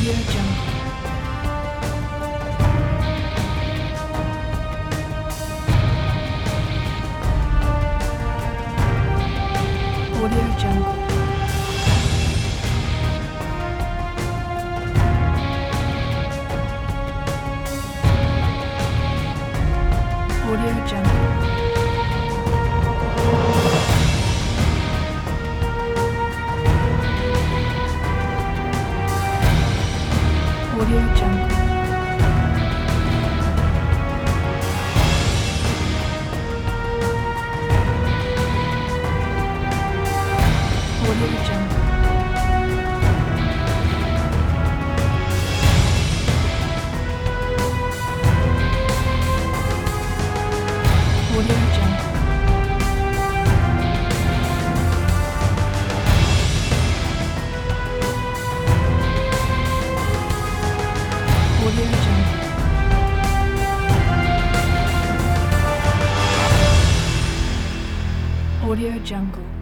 Audio Jungle. Audio Jungle. Audio Jungle. Audio Jungle. Audio Jungle. Audio Jungle. Audio Jungle. Audio Jungle.